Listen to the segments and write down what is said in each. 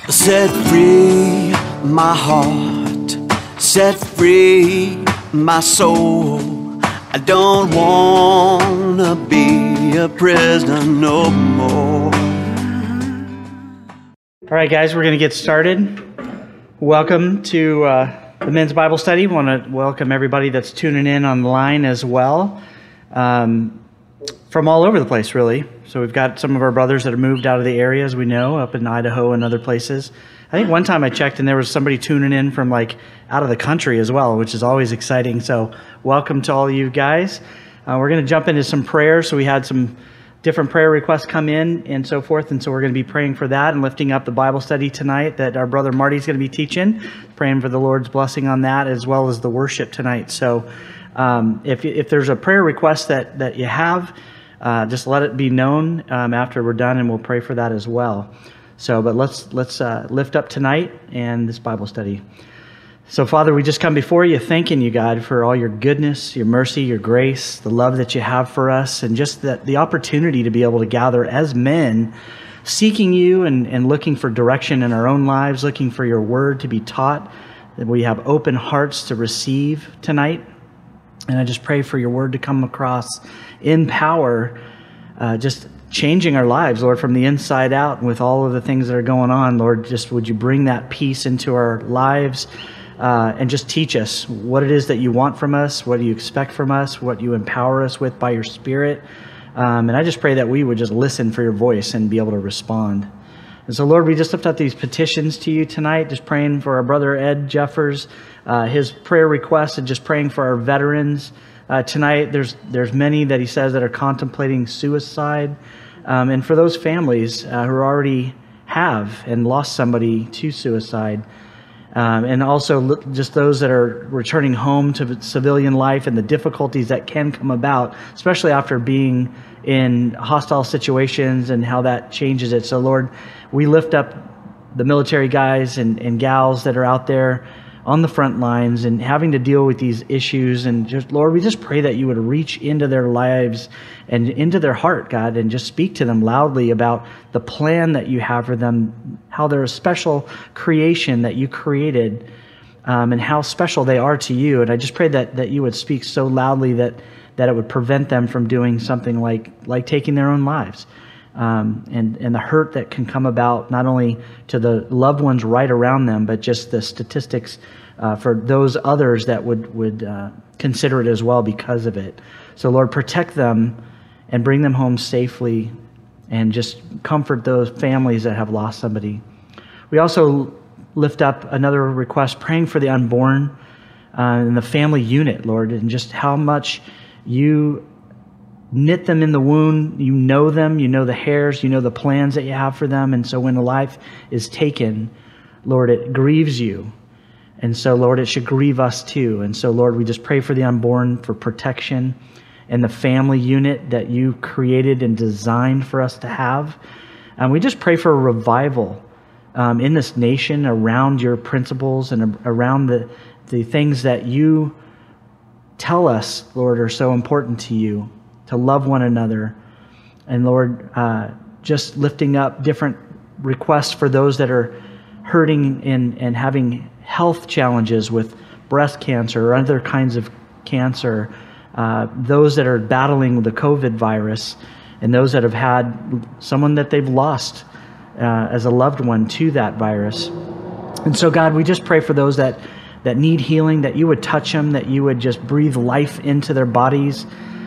Set free my heart, set free my soul. I don't wanna be a prisoner no more. All right, guys, we're going to get started. Welcome to the Men's Bible Study. I want to welcome everybody that's tuning in online as well, from all over the place, really. So we've got some of our brothers that have moved out of the area, as we know, up in Idaho and other places. I think one time I checked and there was somebody tuning in from like out of the country as well, which is always exciting. So welcome to all of you guys. We're going to jump into some prayer. So we had some different prayer requests come in and so forth. And so we're going to be praying for that and lifting up the Bible study tonight that our brother Marty's going to be teaching, praying for the Lord's blessing on that as well as the worship tonight. So if there's a prayer request that you have, just let it be known after we're done, and we'll pray for that as well. So, but let's lift up tonight and this Bible study. So, Father, we just come before you, thanking you, God, for all your goodness, your mercy, your grace, the love that you have for us, and just the opportunity to be able to gather as men, seeking you and looking for direction in our own lives, looking for your word to be taught, that we have open hearts to receive tonight. And I just pray for your word to come across in power, just changing our lives, Lord, from the inside out. With all of the things that are going on, Lord, just would you bring that peace into our lives and just teach us what it is that you want from us, what do you expect from us, what you empower us with by your Spirit. And I just pray that we would just listen for your voice and be able to respond. And so, Lord, we just lift up these petitions to you tonight, just praying for our brother Ed Jeffers, his prayer requests, and just praying for our veterans. Tonight, there's many that he says that are contemplating suicide. And for those families who already have and lost somebody to suicide, and also just those that are returning home to civilian life and the difficulties that can come about, especially after being in hostile situations and how that changes it. So, Lord, we lift up the military guys and gals that are out there on the front lines and having to deal with these issues. And just, Lord, we just pray that you would reach into their lives and into their heart, God, and just speak to them loudly about the plan that you have for them, how they're a special creation that you created, and how special they are to you. And I just pray that you would speak so loudly that it would prevent them from doing something like taking their own lives. And the hurt that can come about not only to the loved ones right around them, but just the statistics for those others that would consider it as well because of it. So, Lord, protect them and bring them home safely and just comfort those families that have lost somebody. We also lift up another request, praying for the unborn and the family unit, Lord, and just how much you knit them in the womb. You know them, you know the hairs, you know the plans that you have for them. And so when a life is taken, Lord, it grieves you. And so, Lord, it should grieve us too. And so, Lord, we just pray for the unborn, for protection, and the family unit that you created and designed for us to have. And we just pray for a revival in this nation around your principles and around the things that you tell us, Lord, are so important to you, to love one another. And Lord, just lifting up different requests for those that are hurting and having health challenges with breast cancer or other kinds of cancer, those that are battling the COVID virus, and those that have had someone that they've lost as a loved one to that virus. And so, God, we just pray for those that need healing, that you would touch them, that you would just breathe life into their bodies,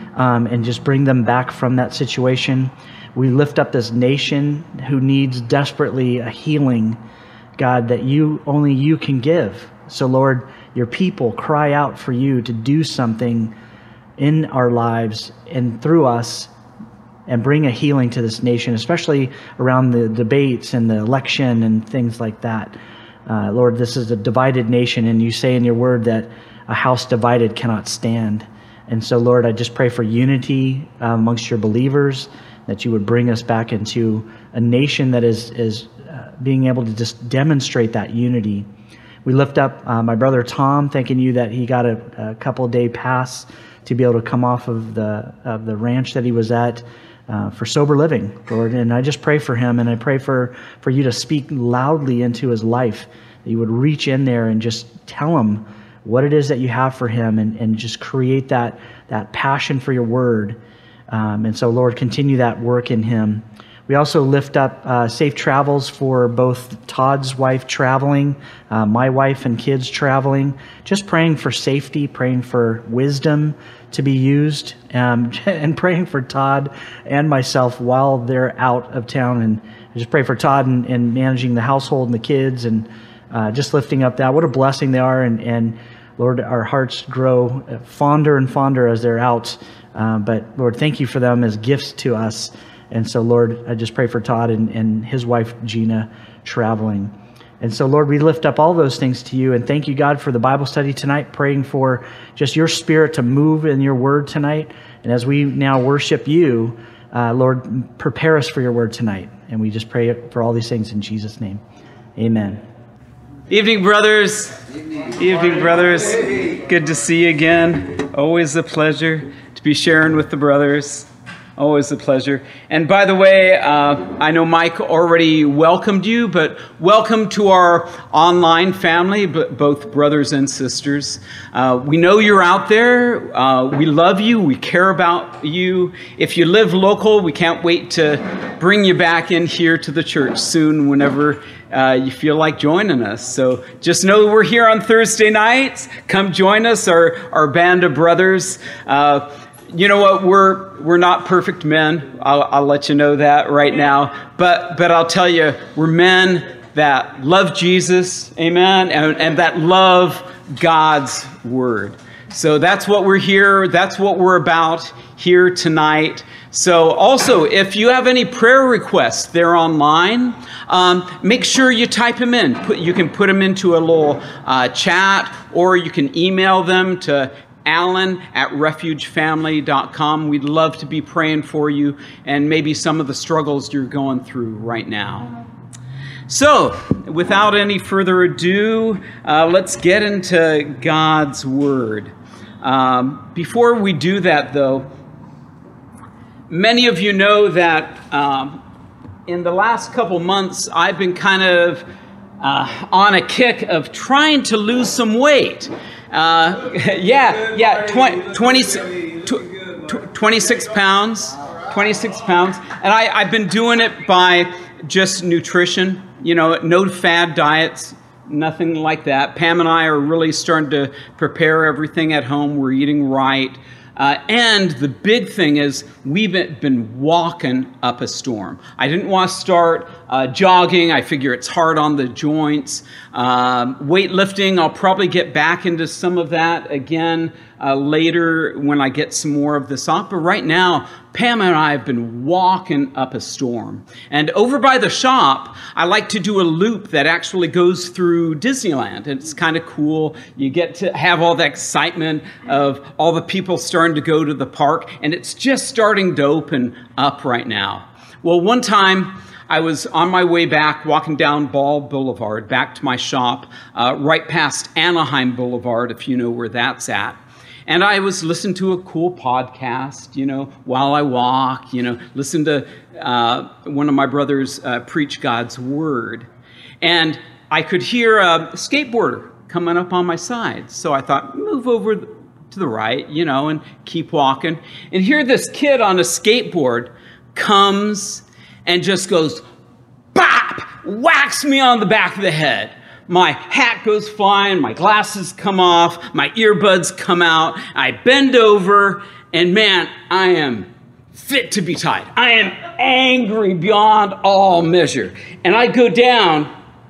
and just bring them back from that situation. We lift up this nation who needs desperately a healing, God, that only you can give. So, Lord, your people cry out for you to do something in our lives and through us and bring a healing to this nation, especially around the debates and the election and things like that. Lord, this is a divided nation, and you say in your word that a house divided cannot stand. And so, Lord, I just pray for unity amongst your believers, that you would bring us back into a nation that is being able to just demonstrate that unity. We lift up my brother Tom, thanking you that he got a couple-day pass to be able to come off of the ranch that he was at for sober living, Lord. And I just pray for him, and I pray for you to speak loudly into his life, that you would reach in there and just tell him what it is that you have for him, and just create that passion for your word. And so, Lord, continue that work in him. We also lift up safe travels for both Todd's wife traveling, my wife and kids traveling, just praying for safety, praying for wisdom to be used, and praying for Todd and myself while they're out of town. And I just pray for Todd and managing the household and the kids, and just lifting up that. What a blessing they are. And Lord, our hearts grow fonder and fonder as they're out. But Lord, thank you for them as gifts to us. And so, Lord, I just pray for Todd and his wife, Gina, traveling. And so, Lord, we lift up all those things to you. And thank you, God, for the Bible study tonight, praying for just your spirit to move in your word tonight. And as we now worship you, Lord, prepare us for your word tonight. And we just pray for all these things in Jesus' name. Amen. Evening, brothers. Evening, brothers. Good to see you again. Always a pleasure to be sharing with the brothers. Always a pleasure. And by the way, I know Mike already welcomed you, but welcome to our online family, both brothers and sisters. We know you're out there. We love you. We care about you. If you live local, we can't wait to bring you back in here to the church soon whenever you feel like joining us. So just know we're here on Thursday nights. Come join us, our band of brothers. You know what? We're not perfect men. I'll let you know that right now. But I'll tell you, we're men that love Jesus, amen, and that love God's word. So that's what we're here. That's what we're about here tonight. So also, if you have any prayer requests, they're online. Make sure you type them in. You can put them into a little chat, or you can email them to Alan@refugefamily.com. We'd love to be praying for you and maybe some of the struggles you're going through right now. So, without any further ado, let's get into God's Word. Before we do that, though, many of you know that in the last couple months, I've been kind of on a kick of trying to lose some weight. 26 pounds. And I've been doing it by just nutrition, no fad diets, nothing like that. Pam and I are really starting to prepare everything at home. We're eating right. And the big thing is we've been walking up a storm. I didn't want to start jogging. I figure it's hard on the joints. Weightlifting, I'll probably get back into some of that again later when I get some more of this off. But right now, Pam and I have been walking up a storm. And over by the shop, I like to do a loop that actually goes through Disneyland. It's kind of cool. You get to have all the excitement of all the people starting to go to the park, and it's just starting to open up right now. Well, one time I was on my way back, walking down Ball Boulevard, back to my shop, right past Anaheim Boulevard, if you know where that's at. And I was listening to a cool podcast, while I walk, listen to one of my brothers preach God's word. And I could hear a skateboarder coming up on my side. So I thought, move over to the right, and keep walking. And here this kid on a skateboard comes and just goes, bop, whacks me on the back of the head. My hat goes flying, my glasses come off, my earbuds come out, I bend over, and man, I am fit to be tied. I am angry beyond all measure. And I go down,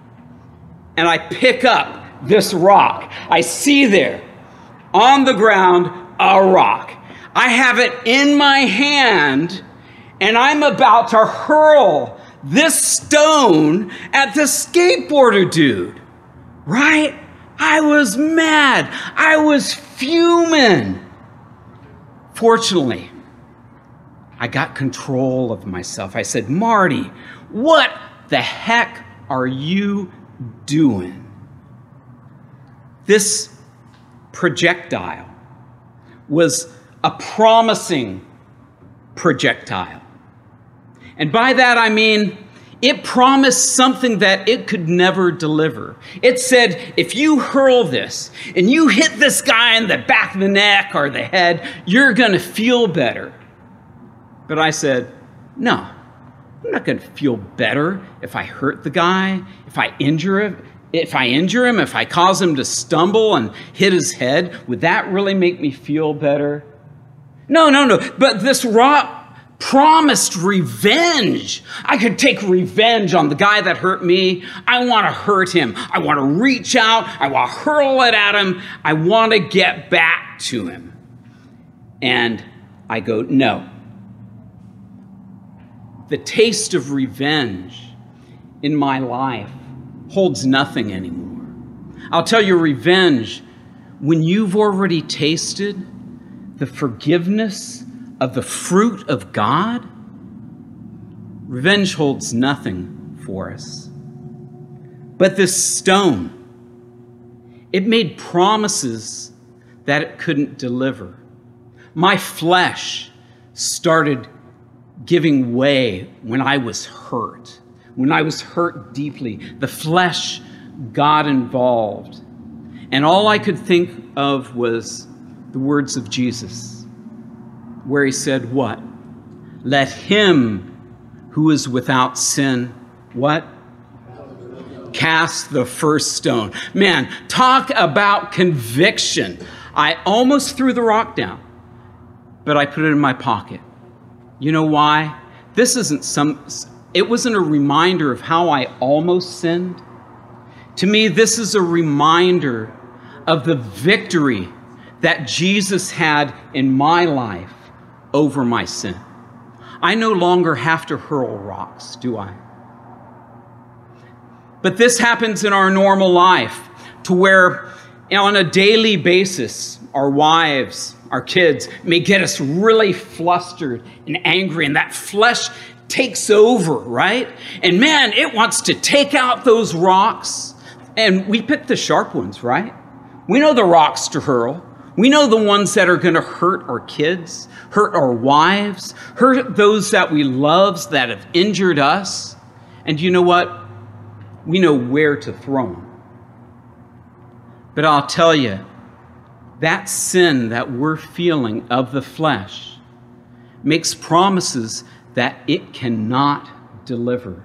and I pick up this rock. I see there, on the ground, a rock. I have it in my hand, and I'm about to hurl this stone at the skateboarder dude. Right? I was mad. I was fuming. Fortunately, I got control of myself. I said, Marty, what the heck are you doing? This projectile was a promising projectile. And by that I mean, it promised something that it could never deliver. It said, if you hurl this and you hit this guy in the back of the neck or the head, you're going to feel better. But I said, no, I'm not going to feel better if I hurt the guy, if I injure him, if I cause him to stumble and hit his head. Would that really make me feel better? No. But this rock promised revenge. I could take revenge on the guy that hurt me. I want to hurt him. I want to reach out. I want to hurl it at him. I want to get back to him. And I go, no. The taste of revenge in my life holds nothing anymore. I'll tell you, revenge, when you've already tasted the forgiveness of the fruit of God, revenge holds nothing for us. But this stone, it made promises that it couldn't deliver. My flesh started giving way when I was hurt deeply. The flesh got involved. And all I could think of was the words of Jesus, where he said, what? Let him who is without sin, what? Cast the first stone. Man, talk about conviction. I almost threw the rock down, but I put it in my pocket. You know why? It wasn't a reminder of how I almost sinned. To me, this is a reminder of the victory that Jesus had in my life over my sin. I no longer have to hurl rocks, do I? But this happens in our normal life, to where on a daily basis, our wives, our kids may get us really flustered and angry, and that flesh takes over, right? And man, it wants to take out those rocks. And we pick the sharp ones, right? We know the rocks to hurl. We know the ones that are going to hurt our kids, hurt our wives, hurt those that we love that have injured us. And you know what? We know where to throw them. But I'll tell you, that sin that we're feeling of the flesh makes promises that it cannot deliver.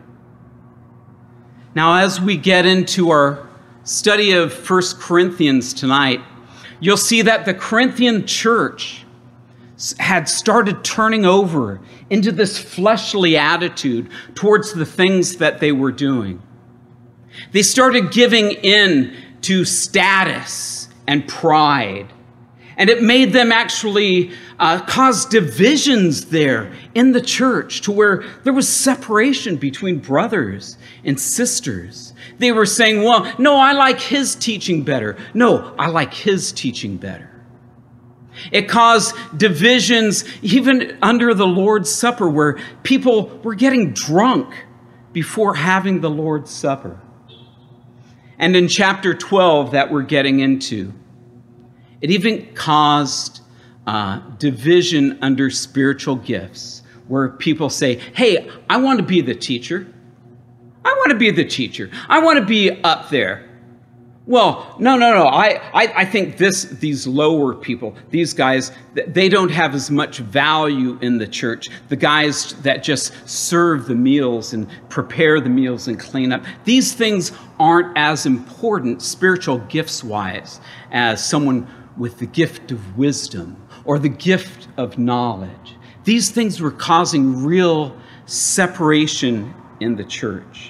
Now, as we get into our study of 1 Corinthians tonight, you'll see that the Corinthian church had started turning over into this fleshly attitude towards the things that they were doing. They started giving in to status and pride. And it made them actually cause divisions there in the church, to where there was separation between brothers and sisters. They were saying, well, no, I like his teaching better. No, I like his teaching better. It caused divisions even under the Lord's Supper, where people were getting drunk before having the Lord's Supper. And in chapter 12 that we're getting into, it even caused division under spiritual gifts, where people say, hey, I want to be the teacher. I want to be the teacher. I want to be up there. Well, no. I think these lower people, these guys, they don't have as much value in the church. The guys that just serve the meals and prepare the meals and clean up, these things aren't as important spiritual gifts-wise as someone with the gift of wisdom or the gift of knowledge. These things were causing real separation in the church.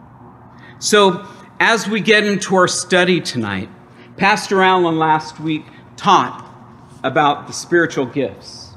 So, as we get into our study tonight, Pastor Allen last week taught about the spiritual gifts.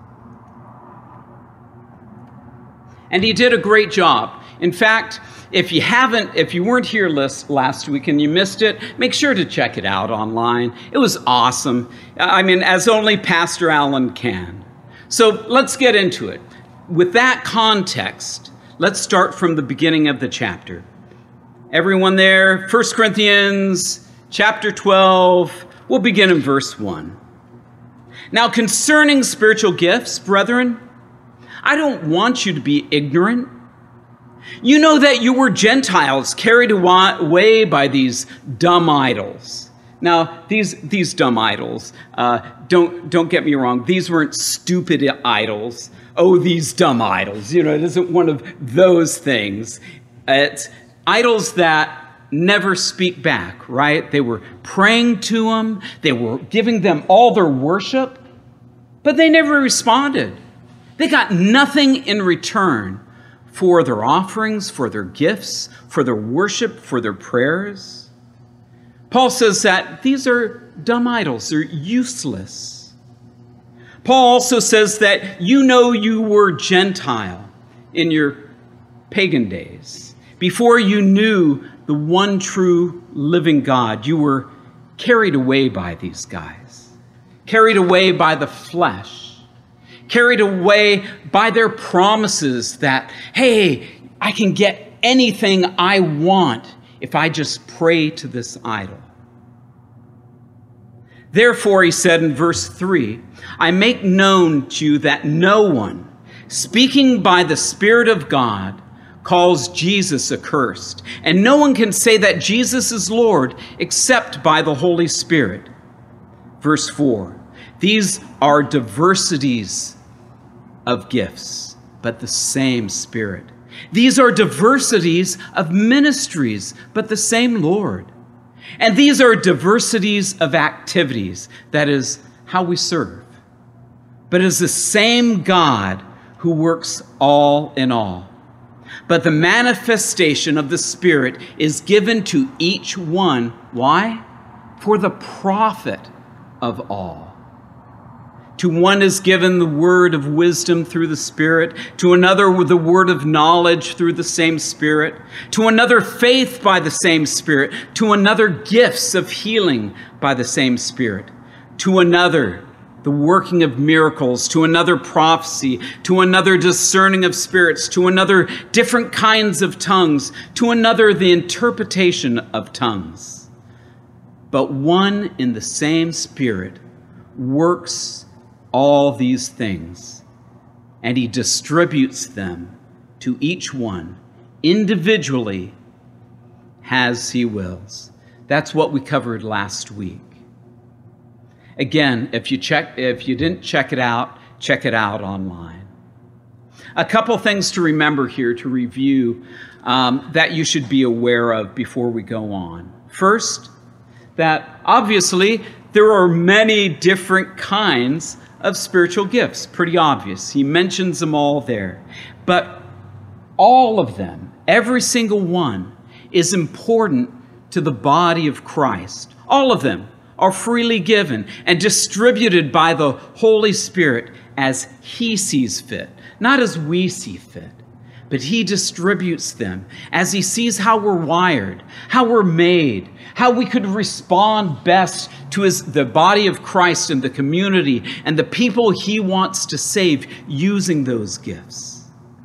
And he did a great job. In fact, if you weren't here last week and you missed it, make sure to check it out online. It was awesome. I mean, as only Pastor Allen can. So let's get into it. With that context, let's start from the beginning of the chapter. Everyone there, 1 Corinthians chapter 12, we'll begin in verse 1. Now concerning spiritual gifts, brethren, I don't want you to be ignorant. You know that you were Gentiles carried away by these dumb idols. Now, these dumb idols, don't get me wrong, these weren't stupid idols. Oh, these dumb idols. It isn't one of those things. It's idols that never speak back, right? They were praying to them. They were giving them all their worship, but they never responded. They got nothing in return for their offerings, for their gifts, for their worship, for their prayers. Paul says that these are dumb idols. They're useless. Paul also says that you were Gentile in your pagan days. Before you knew the one true living God, you were carried away by these guys, carried away by the flesh, carried away by their promises that, hey, I can get anything I want if I just pray to this idol. Therefore, he said in verse 3, I make known to you that no one, speaking by the Spirit of God, calls Jesus accursed. And no one can say that Jesus is Lord except by the Holy Spirit. Verse 4, these are diversities of gifts, but the same Spirit. These are diversities of ministries, but the same Lord. And these are diversities of activities, that is, how we serve. But it is the same God who works all in all. But the manifestation of the Spirit is given to each one. Why? For the profit of all. To one is given the word of wisdom through the Spirit, to another with the word of knowledge through the same Spirit, to another faith by the same Spirit, to another gifts of healing by the same Spirit, to another the working of miracles, to another prophecy, to another discerning of spirits, to another different kinds of tongues, to another the interpretation of tongues. But one in the same Spirit works all these things, and he distributes them to each one individually as he wills. That's what we covered last week. Again, if you didn't check it out online. A couple things to remember here to review that you should be aware of before we go on. First, that obviously there are many different kinds of spiritual gifts. Pretty obvious. He mentions them all there. But all of them, every single one, is important to the body of Christ. All of them are freely given and distributed by the Holy Spirit as he sees fit, not as we see fit. But he distributes them as he sees how we're wired, how we're made, how we could respond best to the body of Christ and the community and the people he wants to save using those gifts.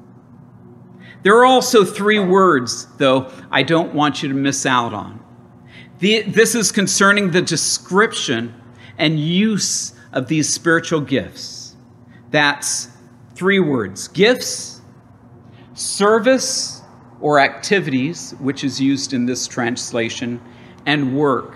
There are also 3 words, though, I don't want you to miss out on. This is concerning the description and use of these spiritual gifts. That's 3 words: gifts, service or activities, which is used in this translation, and work.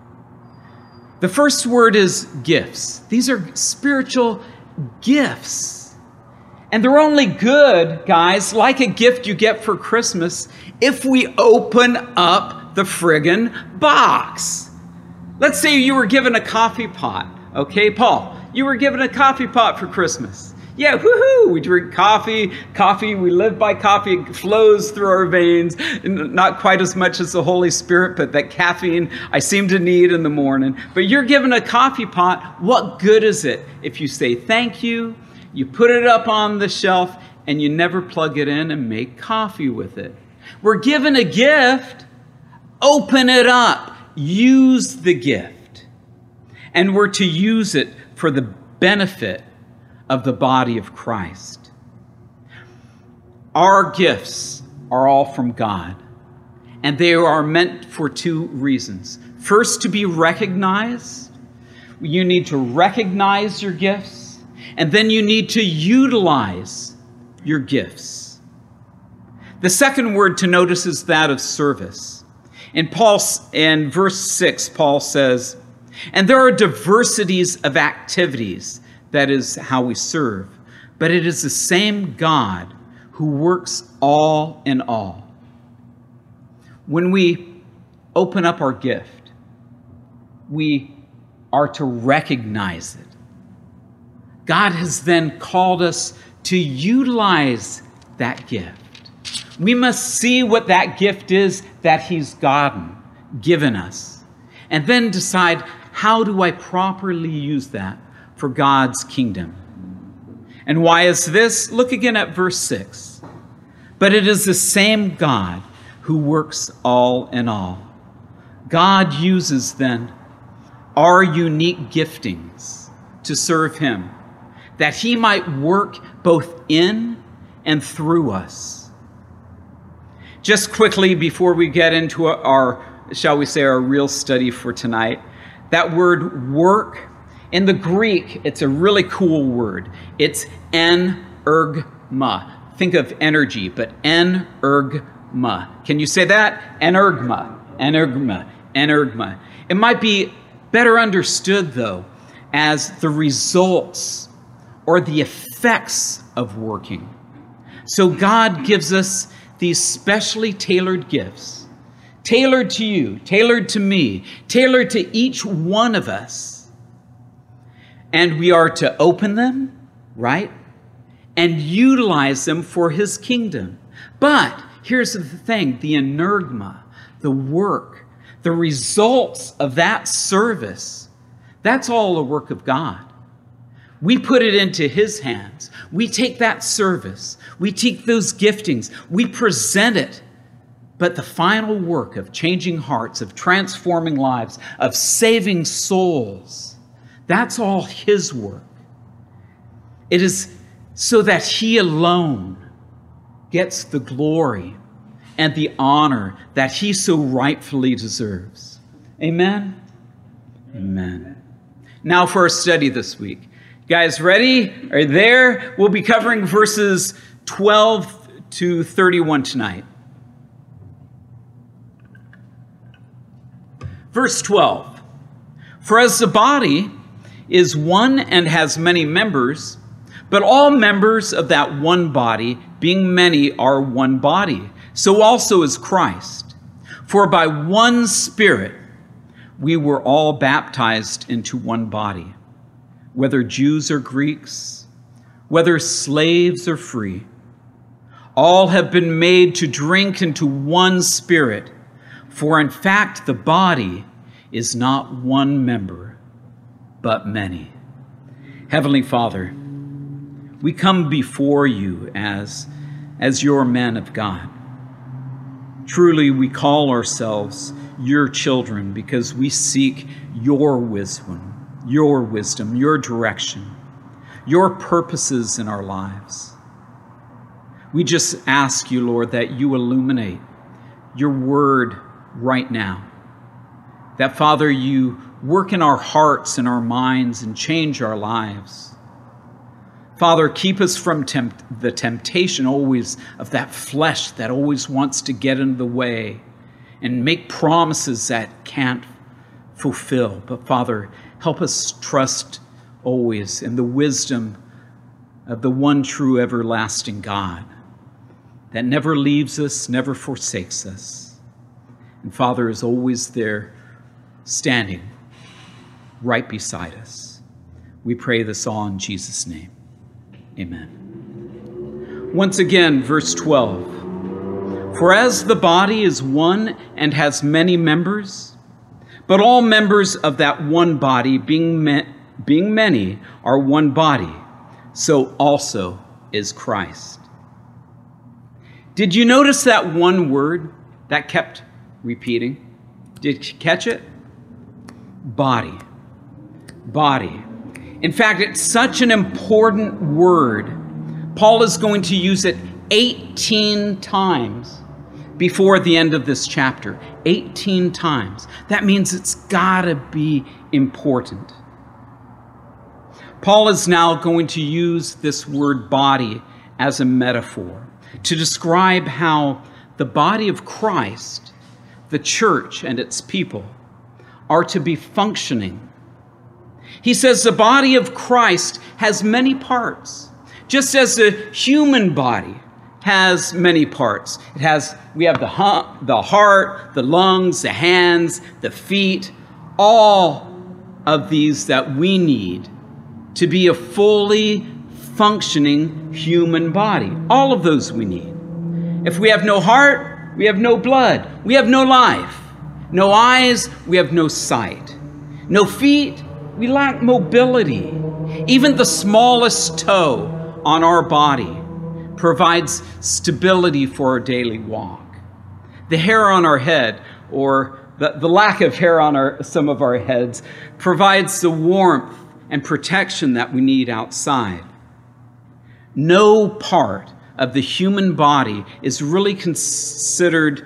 The first word is gifts. These are spiritual gifts. And they're only good, guys, like a gift you get for Christmas, if we open up the friggin' box. Let's say you were given a coffee pot. Okay, Paul, you were given a coffee pot for Christmas. Yeah, woohoo! We drink coffee, we live by coffee. It flows through our veins. Not quite as much as the Holy Spirit, but that caffeine I seem to need in the morning. But you're given a coffee pot. What good is it if you say thank you, you put it up on the shelf, and you never plug it in and make coffee with it? We're given a gift. Open it up. Use the gift. And we're to use it for the benefit of the body of Christ. Our gifts are all from God, and they are meant for 2 reasons. First, to be recognized. You need to recognize your gifts, and then you need to utilize your gifts. The second word to notice is that of service. In verse 6, Paul says, and there are diversities of activities, that is how we serve, but it is the same God who works all in all. When we open up our gift, we are to recognize it. God has then called us to utilize that gift. We must see what that gift is that He's given us, and then decide, how do I properly use that for God's kingdom? And why is this? Look again at verse 6. But it is the same God who works all in all. God uses then our unique giftings to serve Him, that He might work both in and through us. Just quickly before we get into our real study for tonight, that word work, in the Greek, it's a really cool word. It's energma. Think of energy, but energma. Can you say that? Energma, energma, energma. It might be better understood, though, as the results or the effects of working. So God gives us these specially tailored gifts, tailored to you, tailored to me, tailored to each one of us. And we are to open them, right? And utilize them for His kingdom. But here's the thing, the energma, the work, the results of that service, that's all the work of God. We put it into His hands. We take that service. We take those giftings. We present it. But the final work of changing hearts, of transforming lives, of saving souls, that's all His work. It is so that He alone gets the glory and the honor that He so rightfully deserves. Amen? Amen. Now for our study this week. Guys, ready? Are you there? We'll be covering verses 12 to 31 tonight. Verse 12. For as the body is one and has many members, but all members of that one body, being many, are one body, so also is Christ. For by one Spirit we were all baptized into one body, whether Jews or Greeks, whether slaves or free. All have been made to drink into one Spirit, for in fact the body is not one member, but many. Heavenly Father, we come before you as your men of God. Truly, we call ourselves your children because we seek your wisdom, your direction, your purposes in our lives. We just ask you, Lord, that you illuminate your word right now. That, Father, you work in our hearts and our minds and change our lives. Father, keep us from the temptation always of that flesh that always wants to get in the way and make promises that can't fulfill. But Father, help us trust always in the wisdom of the one true everlasting God that never leaves us, never forsakes us. And Father is always there standing right beside us. We pray this all in Jesus' name. Amen. Once again, verse 12. For as the body is one and has many members, but all members of that one body, being many, are one body, so also is Christ. Did you notice that one word that kept repeating? Did you catch it? Body. Body. In fact, it's such an important word. Paul is going to use it 18 times before the end of this chapter. 18 times. That means it's got to be important. Paul is now going to use this word body as a metaphor to describe how the body of Christ, the church and its people, are to be functioning. He says the body of Christ has many parts, just as the human body has many parts. We have the heart, the lungs, the hands, the feet, all of these that we need to be a fully functioning human body. All of those we need. If we have no heart, we have no blood. We have no life. No eyes, we have no sight. No feet, we lack mobility. Even the smallest toe on our body provides stability for our daily walk. The hair on our head, or the lack of hair on some of our heads, provides the warmth and protection that we need outside. No part of the human body is really considered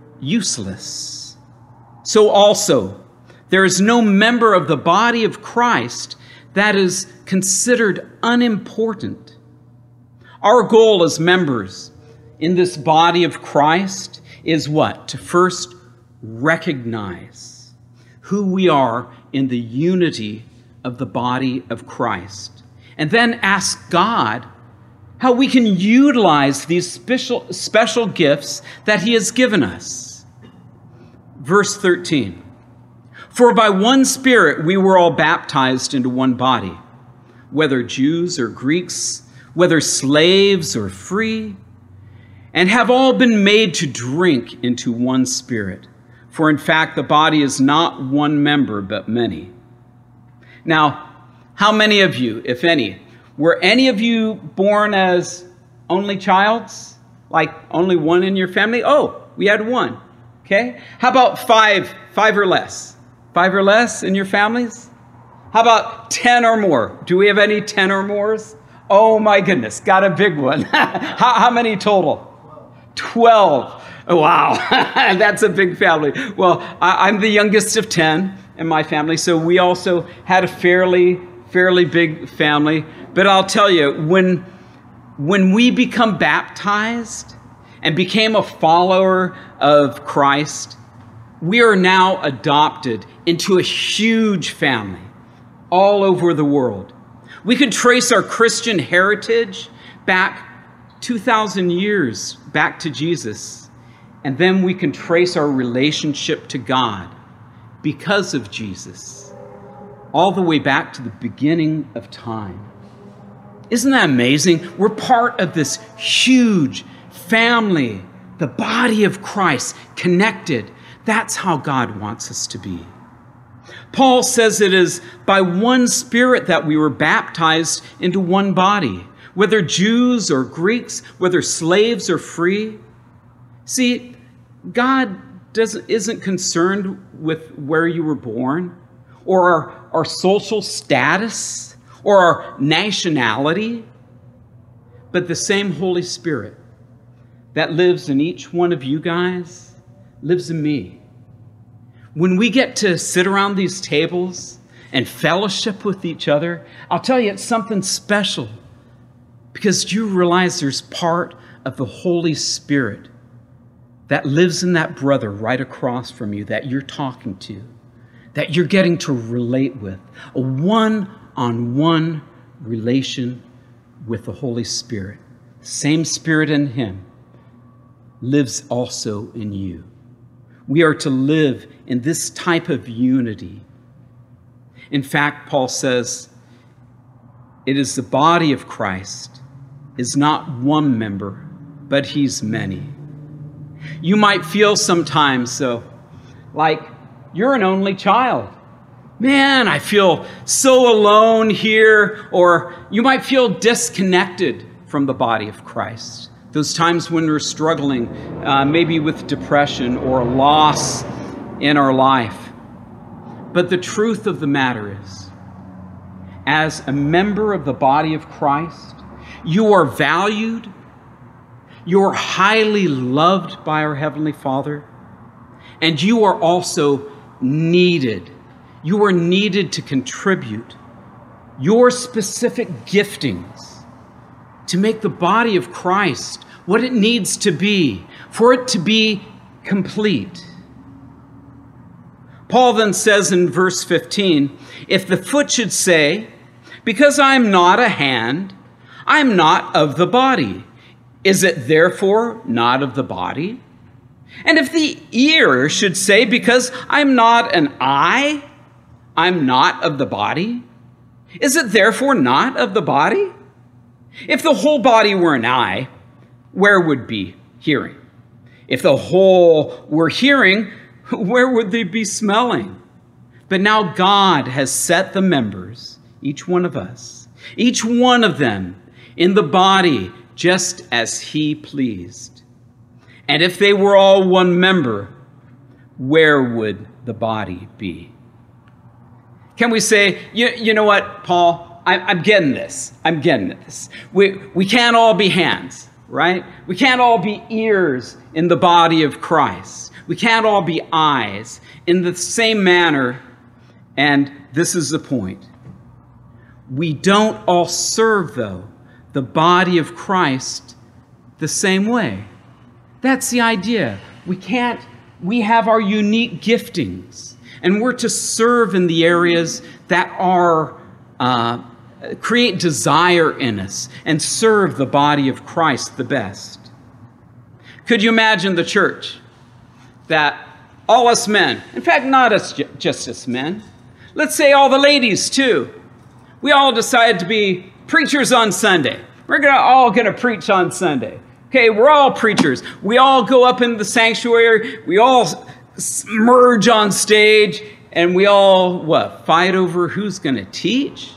useless. So also, there is no member of the body of Christ that is considered unimportant. Our goal as members in this body of Christ is what? To first recognize who we are in the unity of the body of Christ, and then ask God how we can utilize these special gifts that He has given us. Verse 13, "For by one Spirit we were all baptized into one body, whether Jews or Greeks, whether slaves or free, and have all been made to drink into one Spirit. For in fact, the body is not one member, but many." Now, how many of you, if any, were any of you born as only childs? Like only one in your family? Oh, we had one. Okay. How about five or less? 5 or less in your families? How about 10 or more? Do we have any 10 or mores? Oh my goodness, got a big one. How many total? 12. Oh, wow, that's a big family. Well, I'm the youngest of 10 in my family, so we also had a fairly big family. But I'll tell you, when we become baptized and became a follower of Christ, we are now adopted into a huge family all over the world. We can trace our Christian heritage back 2,000 years back to Jesus, and then we can trace our relationship to God because of Jesus all the way back to the beginning of time. Isn't that amazing? We're part of this huge family, the body of Christ, connected. That's how God wants us to be. Paul says it is by one Spirit that we were baptized into one body, whether Jews or Greeks, whether slaves or free. See, God isn't concerned with where you were born, or our social status, or our nationality, but the same Holy Spirit that lives in each one of you guys lives in me. When we get to sit around these tables and fellowship with each other, I'll tell you, it's something special, because you realize there's part of the Holy Spirit that lives in that brother right across from you that you're talking to, that you're getting to relate with. A one-on-one relation with the Holy Spirit. Same Spirit in Him lives also in you. We are to live in this type of unity. In fact, Paul says, it is the body of Christ, is not one member, but He's many. You might feel sometimes, though, like you're an only child. Man, I feel so alone here. Or you might feel disconnected from the body of Christ. Those times when we're struggling, maybe with depression or loss in our life. But the truth of the matter is, as a member of the body of Christ, you are valued, you are highly loved by our Heavenly Father, and you are also needed. You are needed to contribute your specific giftings to make the body of Christ what it needs to be, for it to be complete. Paul then says in verse 15, if the foot should say, because I am not a hand, I am not of the body, is it therefore not of the body? And if the ear should say, because I am not an eye, I am not of the body, is it therefore not of the body? If the whole body were an eye, where would be hearing? If the whole were hearing, where would they be smelling? But now God has set the members, each one of us, each one of them in the body just as he pleased. And if they were all one member, where would the body be? Can we say, you know what, Paul? I'm getting this. I'm getting this. We can't all be hands, right? We can't all be ears in the body of Christ. We can't all be eyes in the same manner. And this is the point. We don't all serve, though, the body of Christ the same way. That's the idea. We have our unique giftings, and we're to serve in the areas that are create desire in us and serve the body of Christ the best. Could you imagine the church that all us men, in fact, not us, just us men, let's say all the ladies too, we all decided to be preachers on Sunday. We're all going to preach on Sunday. Okay, we're all preachers. We all go up in the sanctuary. We all merge on stage, and we all, fight over who's going to teach?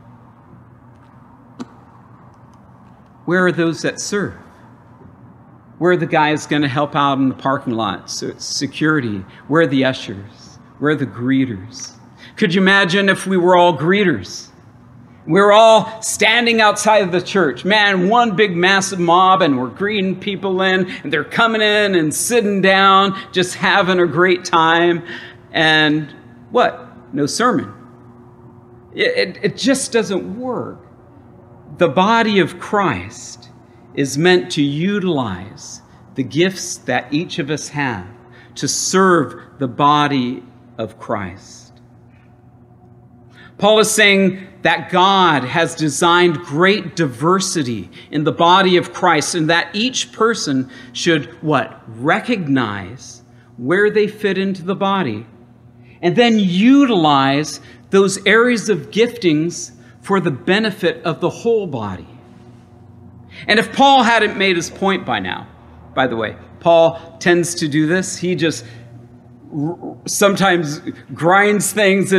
Where are those that serve? Where are the guys going to help out in the parking lot? Security. Where are the ushers? Where are the greeters? Could you imagine if we were all greeters? We're all standing outside of the church. Man, one big massive mob, and we're greeting people in, and they're coming in and sitting down, just having a great time. And what? No sermon. It just doesn't work. The body of Christ is meant to utilize the gifts that each of us have to serve the body of Christ. Paul is saying that God has designed great diversity in the body of Christ, and that each person should, recognize where they fit into the body, and then utilize those areas of giftings for the benefit of the whole body. And if Paul hadn't made his point by now, by the way, Paul tends to do this. He just sometimes grinds things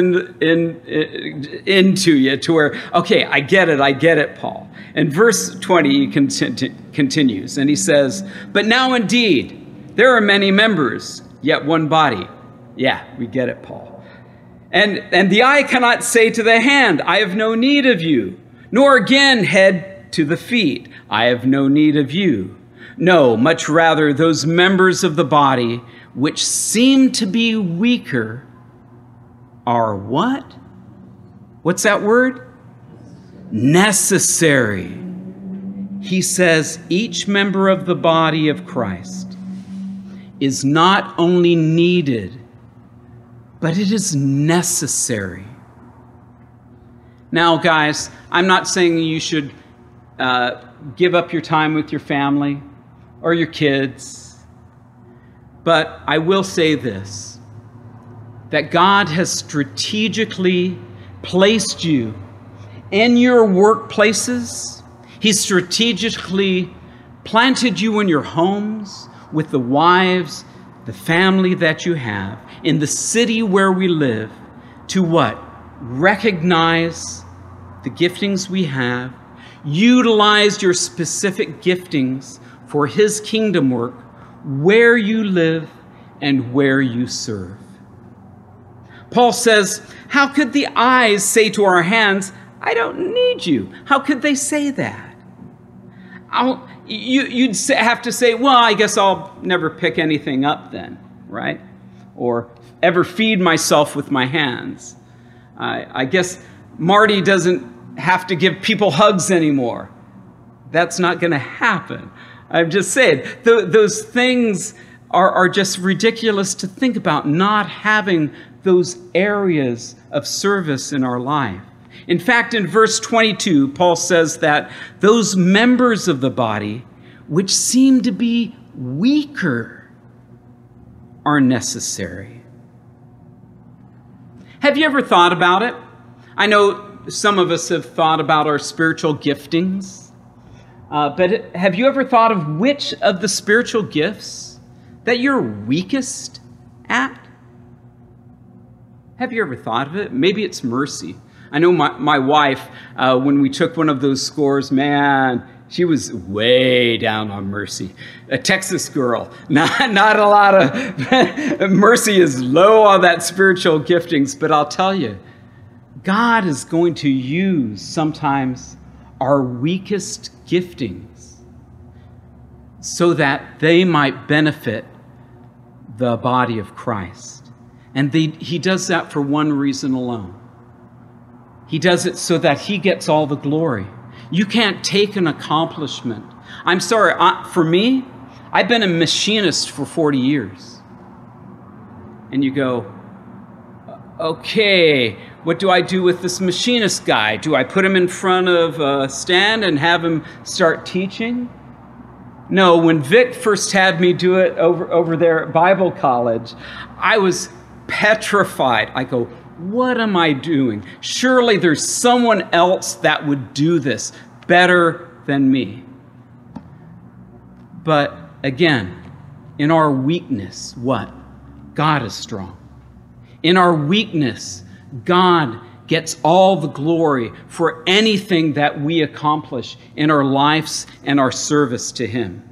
into you to where, okay, I get it, Paul. And verse 20 continues, and he says, but now indeed, there are many members, yet one body. Yeah, we get it, Paul. And the eye cannot say to the hand, I have no need of you, nor again head to the feet, I have no need of you. No, much rather those members of the body which seem to be weaker are what? What's that word? Necessary. He says each member of the body of Christ is not only needed, but it is necessary. Now, guys, I'm not saying you should give up your time with your family or your kids, but I will say this, that God has strategically placed you in your workplaces. He strategically planted you in your homes with the wives, the family that you have, in the city where we live, to what? Recognize the giftings we have, utilize your specific giftings for His kingdom work, where you live and where you serve. Paul says, how could the eyes say to our hands, I don't need you? How could they say that? You'd have to say, well, I guess I'll never pick anything up then, right? Or ever feed myself with my hands. I guess Marty doesn't have to give people hugs anymore. That's not going to happen. I'm just saying, those things are just ridiculous to think about, not having those areas of service in our life. In fact, in verse 22, Paul says that those members of the body which seem to be weaker are necessary. Have you ever thought about it? I know some of us have thought about our spiritual giftings, but have you ever thought of which of the spiritual gifts that you're weakest at? Have you ever thought of it? Maybe it's mercy. I know my wife, when we took one of those scores, man, she was way down on mercy. A Texas girl, not a lot of, mercy is low on that spiritual giftings, but I'll tell you, God is going to use sometimes our weakest giftings so that they might benefit the body of Christ. And he does that for one reason alone. He does it so that he gets all the glory. You can't take an accomplishment. I'm sorry, for me, I've been a machinist for 40 years. And you go, okay, what do I do with this machinist guy? Do I put him in front of a stand and have him start teaching? No, when Vic first had me do it over there at Bible college, I was petrified. I go, what am I doing? Surely there's someone else that would do this better than me. But again, in our weakness, what? God is strong. In our weakness, God gets all the glory for anything that we accomplish in our lives and our service to him.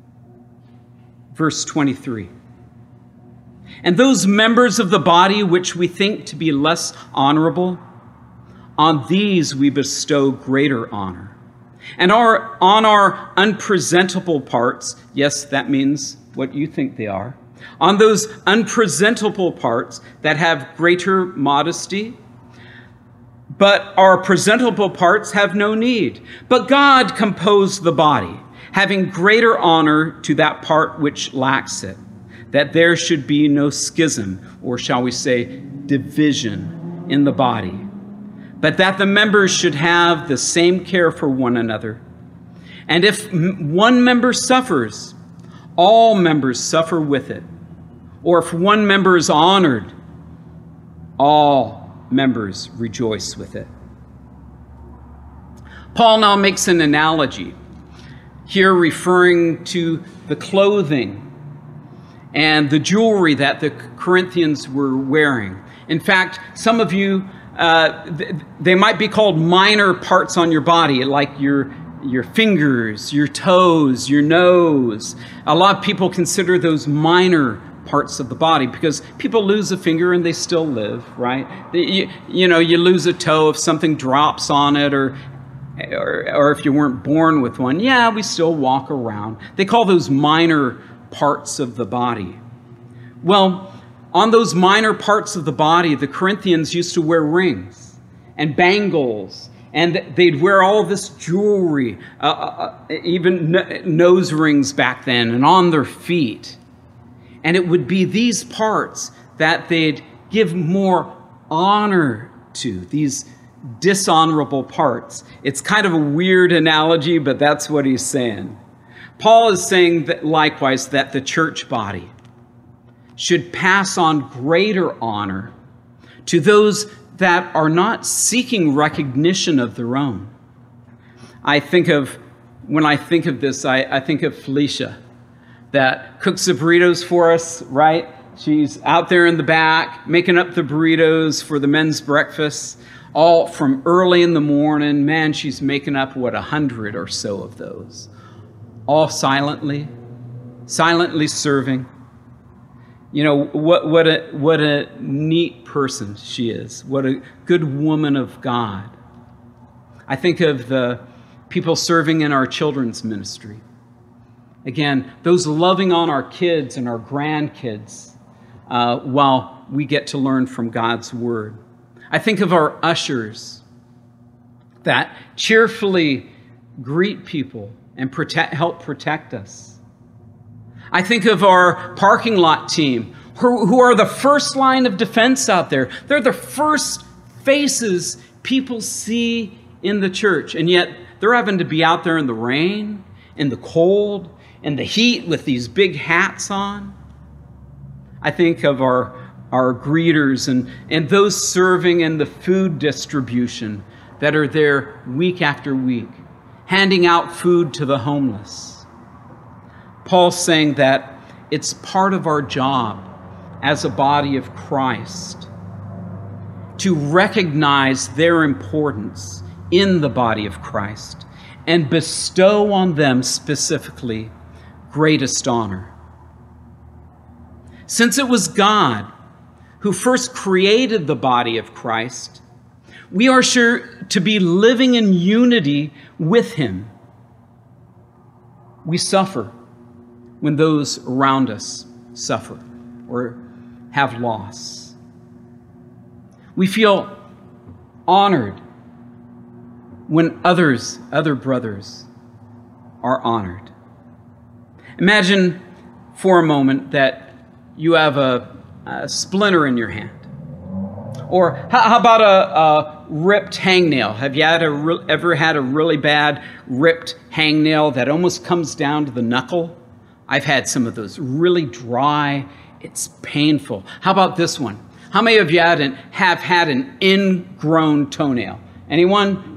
Verse 23. And those members of the body which we think to be less honorable, on these we bestow greater honor. And on our unpresentable parts, yes, that means what you think they are, on those unpresentable parts that have greater modesty, but our presentable parts have no need. But God composed the body, having greater honor to that part which lacks it, that there should be no schism, or shall we say, division in the body, but that the members should have the same care for one another. And if one member suffers, all members suffer with it. Or if one member is honored, all members rejoice with it. Paul now makes an analogy, here referring to the clothing and the jewelry that the Corinthians were wearing. In fact, some of you, they might be called minor parts on your body, like your fingers, your toes, your nose. A lot of people consider those minor parts of the body because people lose a finger and they still live, right? You lose a toe if something drops on it, or if you weren't born with one. Yeah, we still walk around. They call those minor parts of the body. Well, on those minor parts of the body, the Corinthians used to wear rings and bangles, and they'd wear all this jewelry, even nose rings back then, and on their feet. And it would be these parts that they'd give more honor to, these dishonorable parts. It's kind of a weird analogy, but that's what he's saying. Paul is saying that likewise that the church body should pass on greater honor to those that are not seeking recognition of their own. When I think of this, I think of Felicia, that cooks the burritos for us, right? She's out there in the back making up the burritos for the men's breakfast, all from early in the morning. Man, she's making up, 100 or so of those. All silently serving. You know, what a neat person she is. What a good woman of God. I think of the people serving in our children's ministry. Again, those loving on our kids and our grandkids while we get to learn from God's word. I think of our ushers that cheerfully greet people, and help protect us. I think of our parking lot team, who are the first line of defense out there. They're the first faces people see in the church, and yet they're having to be out there in the rain, in the cold, in the heat with these big hats on. I think of our greeters and those serving in the food distribution that are there week after week, handing out food to the homeless. Paul's saying that it's part of our job as a body of Christ to recognize their importance in the body of Christ and bestow on them specifically greatest honor. Since it was God who first created the body of Christ, we are sure to be living in unity with him. We suffer when those around us suffer or have loss. We feel honored when other brothers are honored. Imagine for a moment that you have a splinter in your hand. Or how about a ripped hangnail? Have you ever had a really bad ripped hangnail that almost comes down to the knuckle? I've had some of those, really dry. It's painful. How about this one? How many of you have had an ingrown toenail? Anyone?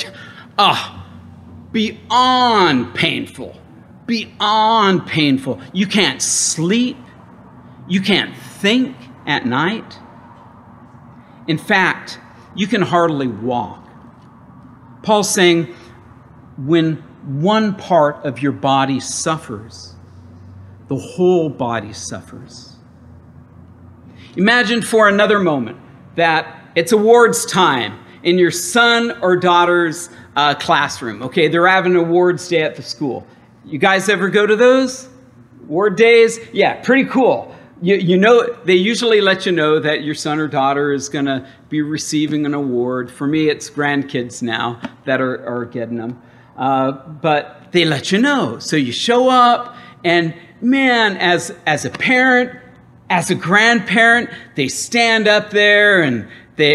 Beyond painful. Beyond painful. You can't sleep. You can't think at night. In fact, you can hardly walk. Paul's saying, when one part of your body suffers, the whole body suffers. Imagine for another moment that it's awards time in your son or daughter's classroom. Okay, they're having awards day at the school. You guys ever go to those award days? Yeah, pretty cool. You know, they usually let you know that your son or daughter is going to be receiving an award. For me, it's grandkids now that are getting them. But they let you know. So you show up, and man, as a parent, as a grandparent, they stand up there and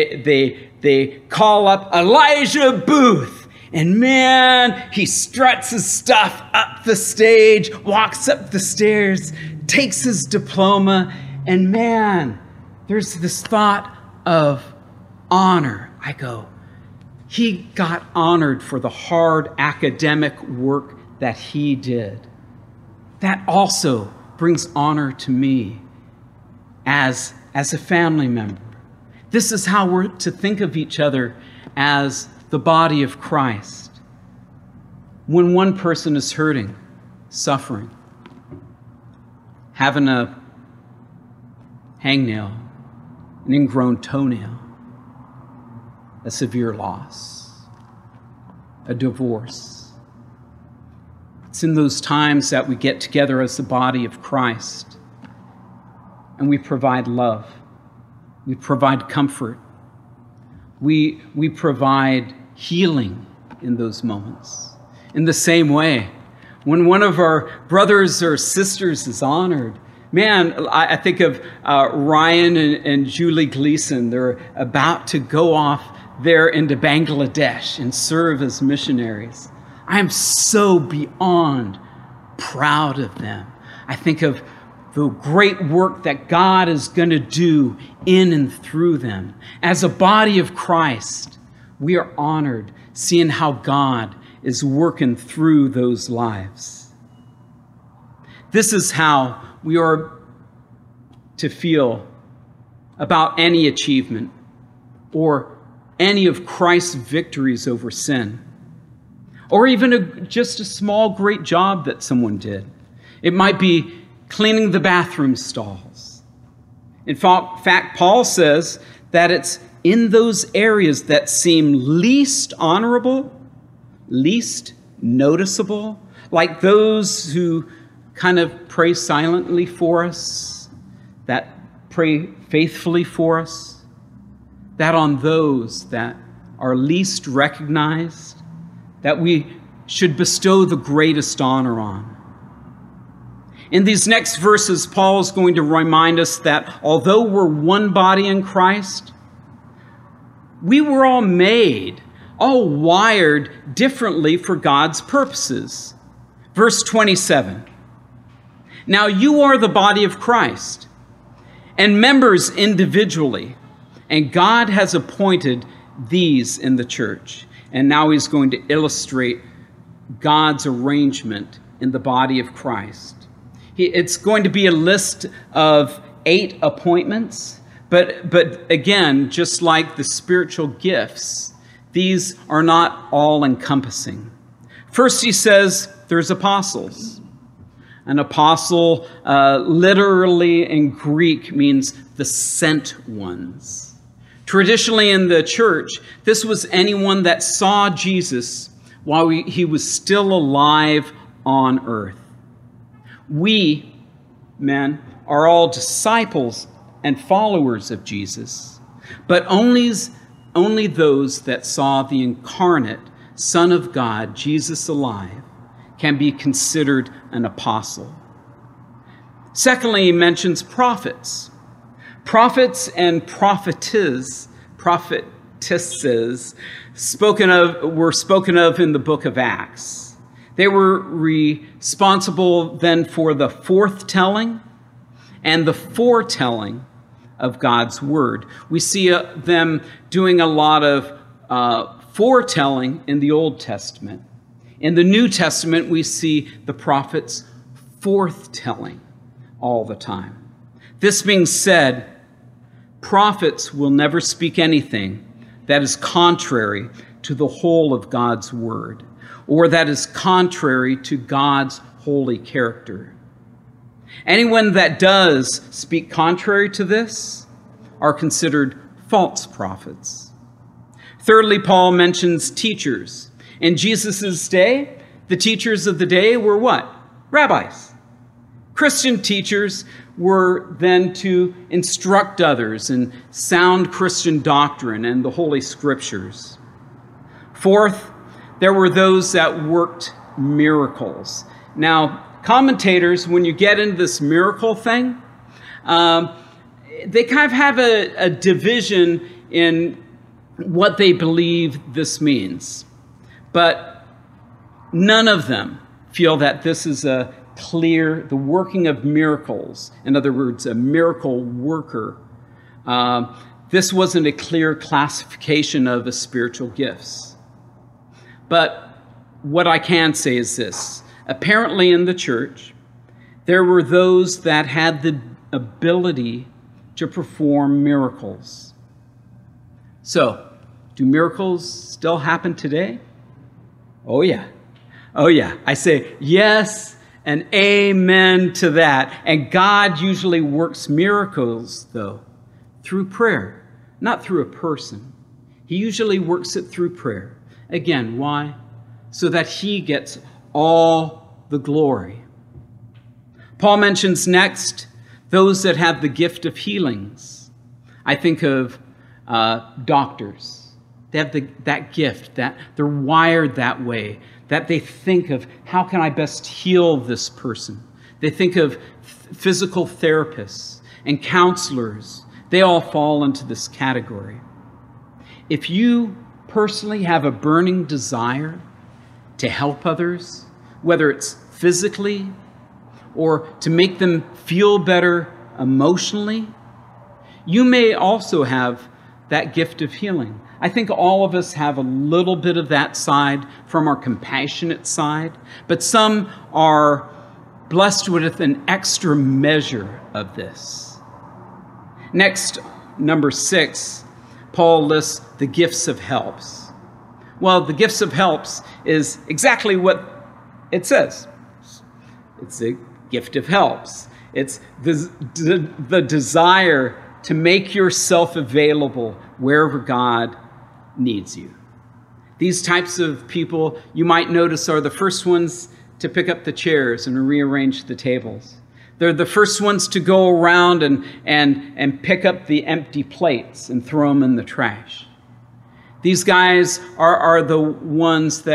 they call up Elijah Booth. And man, he struts his stuff up the stage, walks up the stairs, takes his diploma, and man, there's this thought of honor. I go, he got honored for the hard academic work that he did. That also brings honor to me as a family member. This is how we're to think of each other as the body of Christ. When one person is hurting, suffering, having a hangnail, an ingrown toenail, a severe loss, a divorce. It's in those times that we get together as the body of Christ and we provide love. We provide comfort. We provide healing in those moments. In the same way, when one of our brothers or sisters is honored, man, I think of Ryan and Julie Gleason. They're about to go off there into Bangladesh and serve as missionaries. I am so beyond proud of them. I think of the great work that God is going to do in and through them. As a body of Christ, we are honored seeing how God is working through those lives. This is how we are to feel about any achievement or any of Christ's victories over sin, or even just a small, great job that someone did. It might be cleaning the bathroom stalls. In fact, Paul says that it's in those areas that seem least honorable, least noticeable, like those who kind of pray silently for us, that pray faithfully for us, that on those that are least recognized, that we should bestow the greatest honor on. In these next verses, Paul is going to remind us that although we're one body in Christ, we were all made, all wired differently for God's purposes. Verse 27. Now you are the body of Christ, and members individually, and God has appointed these in the church. And now he's going to illustrate God's arrangement in the body of Christ. It's going to be a list of 8 appointments, but again, just like the spiritual gifts, these are not all-encompassing. First, he says there's apostles. An apostle, literally in Greek, means the sent ones. Traditionally in the church, this was anyone that saw Jesus while he was still alive on earth. We, men, are all disciples and followers of Jesus, but only those that saw the incarnate Son of God, Jesus alive, can be considered an apostle. Secondly, he mentions prophets. Prophets and prophetesses were spoken of in the book of Acts. They were responsible then for the forthtelling and the foretelling of God's word. We see them doing a lot of foretelling in the Old Testament. In the New Testament, we see the prophets forthtelling all the time. This being said, prophets will never speak anything that is contrary to the whole of God's word, or that is contrary to God's holy character. Anyone that does speak contrary to this are considered false prophets. Thirdly, Paul mentions teachers. In Jesus' day, the teachers of the day were what? Rabbis. Christian teachers were then to instruct others in sound Christian doctrine and the Holy Scriptures. Fourth, there were those that worked miracles. Now, commentators, when you get into this miracle thing, they kind of have a division in what they believe this means. But none of them feel that this is the working of miracles. In other words, a miracle worker. This wasn't a clear classification of the spiritual gifts. But what I can say is this. Apparently in the church, there were those that had the ability to perform miracles. So, do miracles still happen today? Oh yeah. Oh yeah. I say yes and amen to that. And God usually works miracles, though, through prayer, not through a person. He usually works it through prayer. Again, why? So that he gets all the glory. Paul mentions next those that have the gift of healings. I think of doctors. They have that gift, that they're wired that way, that they think of, how can I best heal this person? They think of physical therapists and counselors. They all fall into this category. If you personally have a burning desire to help others, whether it's physically or to make them feel better emotionally, you may also have that gift of healing. I think all of us have a little bit of that side from our compassionate side, but some are blessed with an extra measure of this. Next, number 6, Paul lists the gifts of helps. Well, the gifts of helps is exactly what it says. It's a gift of helps. It's the desire to make yourself available wherever God needs you. These types of people, you might notice, are the first ones to pick up the chairs and rearrange the tables. They're the first ones to go around and pick up the empty plates and throw them in the trash. These guys are the ones that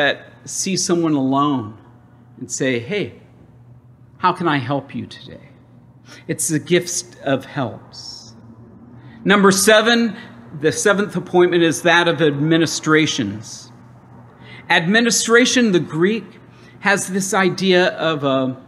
see someone alone and say, hey, how can I help you today? It's the gift of helps. Number 7, the 7th appointment is that of administrations. Administration, the Greek, has this idea of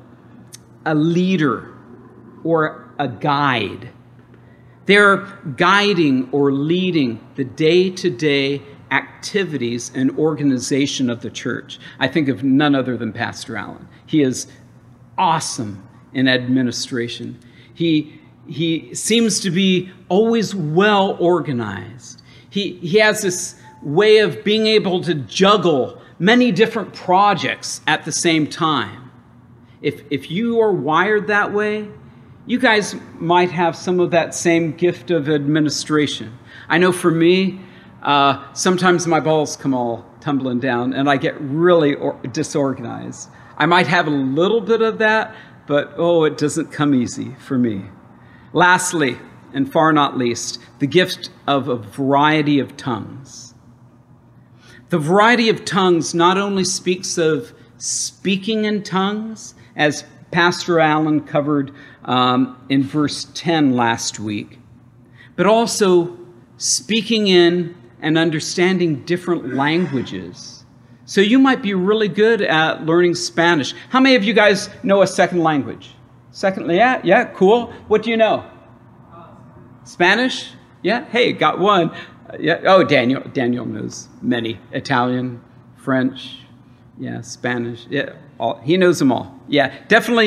a leader or a guide. They're guiding or leading the day-to-day activities and organization of the church. I think of none other than Pastor Allen. He is awesome in administration. He seems to be always well organized. He has this way of being able to juggle many different projects at the same time. If you are wired that way, you guys might have some of that same gift of administration. I know for me, sometimes my balls come all tumbling down and I get really disorganized. I might have a little bit of that, but it doesn't come easy for me. Lastly, and far not least, the gift of a variety of tongues. The variety of tongues not only speaks of speaking in tongues, as Pastor Allen covered in verse 10 last week, but also speaking in and understanding different languages. So you might be really good at learning Spanish. How many of you guys know a second language? Yeah, cool. What do you know? Spanish? Yeah, hey, got one. Yeah. Oh, Daniel knows many. Italian, French, yeah, Spanish. Yeah, he knows them all. Yeah, definitely.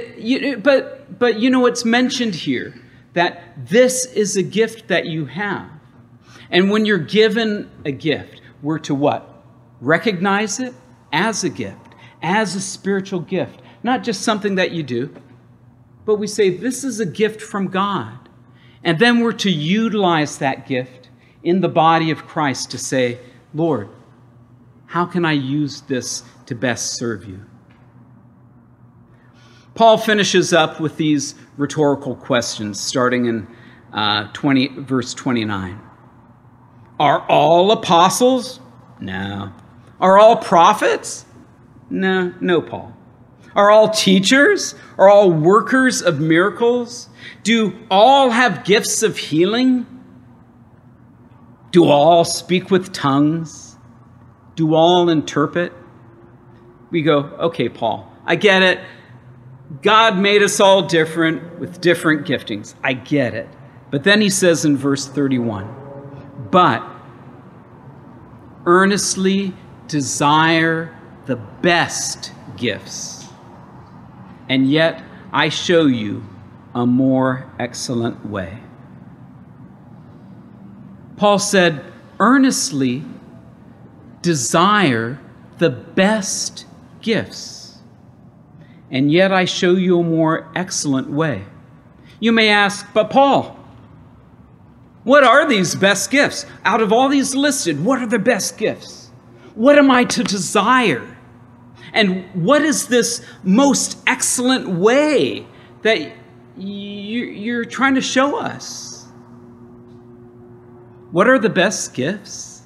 But you know what's mentioned here, that this is a gift that you have. And when you're given a gift, we're to what? Recognize it as a gift, as a spiritual gift, not just something that you do, but we say this is a gift from God. And then we're to utilize that gift in the body of Christ to say, Lord, how can I use this to best serve you? Paul finishes up with these rhetorical questions, starting in verse 29. Are all apostles? No. Are all prophets? No, Paul. Are all teachers? Are all workers of miracles? Do all have gifts of healing? Do all speak with tongues? Do all interpret? We go, okay, Paul, I get it. God made us all different with different giftings. I get it. But then he says in verse 31, but earnestly desire the best gifts, and yet I show you a more excellent way. Paul said, earnestly desire the best gifts, and yet I show you a more excellent way. You may ask, but Paul, what are these best gifts? Out of all these listed, what are the best gifts? What am I to desire? And what is this most excellent way that you're trying to show us? What are the best gifts?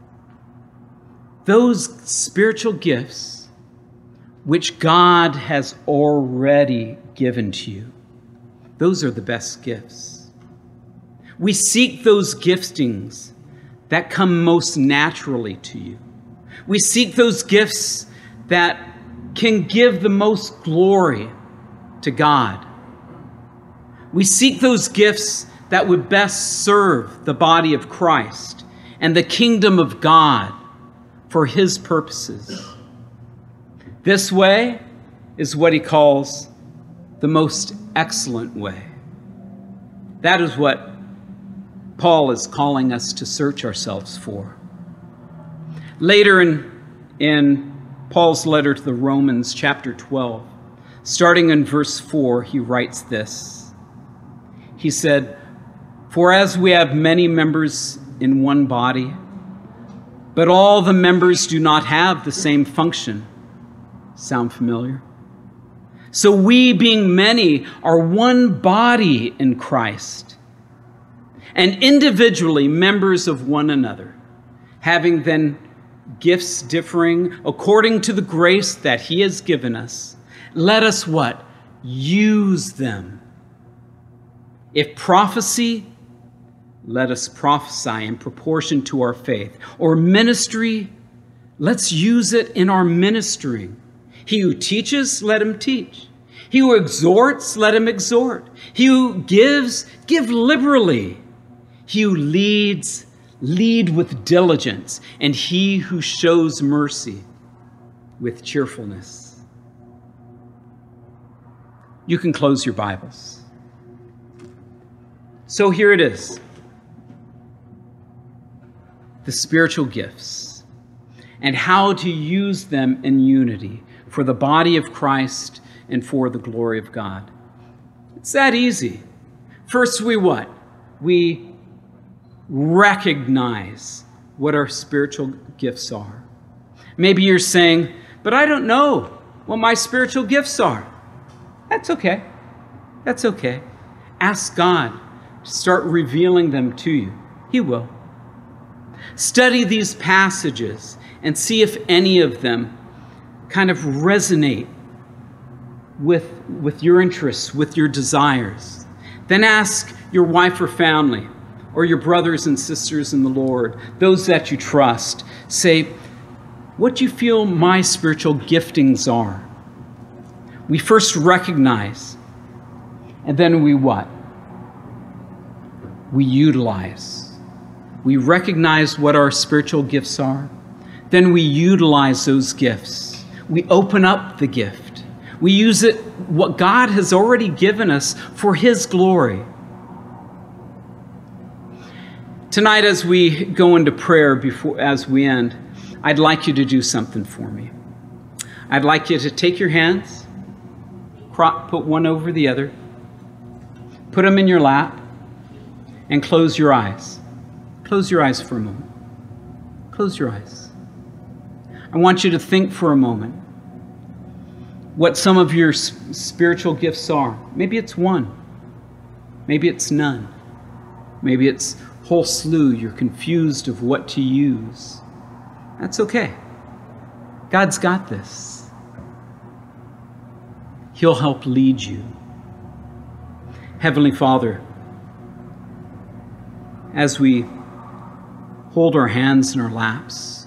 Those spiritual gifts which God has already given to you. Those are the best gifts. We seek those giftings that come most naturally to you. We seek those gifts that can give the most glory to God. We seek those gifts that would best serve the body of Christ and the kingdom of God for his purposes. This way is what he calls the most excellent way. That is what Paul is calling us to search ourselves for. Later in Paul's letter to the Romans, chapter 12, starting in verse 4, he writes this. He said, "For as we have many members in one body, but all the members do not have the same function." Sound familiar? "So we, being many, are one body in Christ, and individually members of one another, having then gifts differing according to the grace that he has given us, let us what? Use them. If prophecy, let us prophesy in proportion to our faith. Or ministry, let's use it in our ministry. He who teaches, let him teach. He who exhorts, let him exhort. He who gives, give liberally. He who leads, lead with diligence. And he who shows mercy, with cheerfulness. You can close your Bibles. So here it is. The spiritual gifts and how to use them in unity for the body of Christ and for the glory of God. It's that easy. First, we what? We recognize what our spiritual gifts are. Maybe you're saying, but I don't know what my spiritual gifts are. That's okay. That's okay. Ask God to start revealing them to you. He will. Study these passages and see if any of them kind of resonate with your interests, with your desires. Then ask your wife or family or your brothers and sisters in the Lord, those that you trust. Say, what do you feel my spiritual giftings are? We first recognize, and then we what? We utilize. We recognize what our spiritual gifts are. Then we utilize those gifts. We open up the gift. We use it, what God has already given us, for his glory. Tonight, as we go into prayer, as we end, I'd like you to do something for me. I'd like you to take your hands, put one over the other, put them in your lap, and close your eyes. Close your eyes for a moment. Close your eyes. I want you to think for a moment what some of your spiritual gifts are. Maybe it's one. Maybe it's none. Maybe it's a whole slew. You're confused of what to use. That's okay. God's got this. He'll help lead you. Heavenly Father, as we hold our hands in our laps,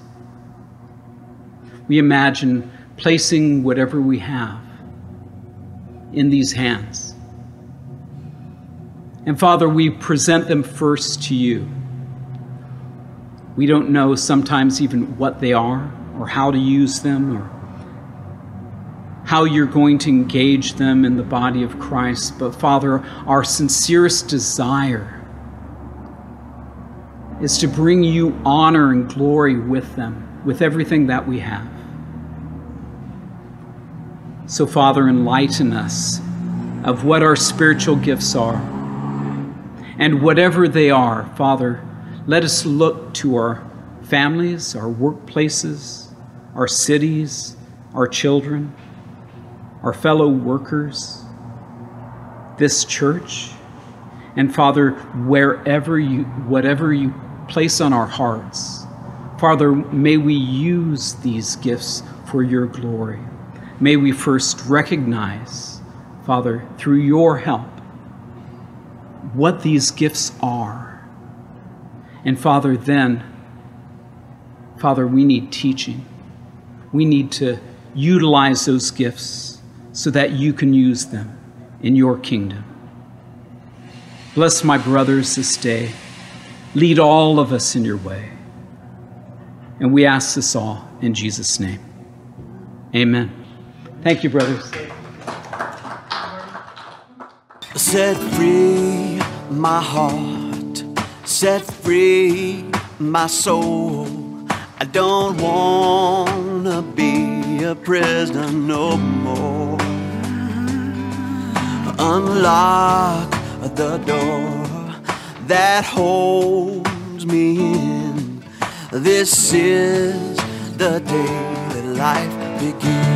we imagine placing whatever we have in these hands. And Father, we present them first to you. We don't know sometimes even what they are or how to use them or how you're going to engage them in the body of Christ. But Father, our sincerest desire is to bring you honor and glory with them, with everything that we have. So Father, enlighten us of what our spiritual gifts are. And whatever they are, Father, let us look to our families, our workplaces, our cities, our children, our fellow workers, this church, and Father, whatever you place on our hearts, Father, may we use these gifts for your glory. May we first recognize, Father, through your help, what these gifts are. And Father, then, Father, we need teaching. We need to utilize those gifts so that you can use them in your kingdom. Bless my brothers this day. Lead all of us in your way. And we ask this all in Jesus' name. Amen. Thank you, brothers. Set free my heart, set free my soul. I don't want to be a prisoner no more. Unlock the door that holds me in. This is the day that life begins.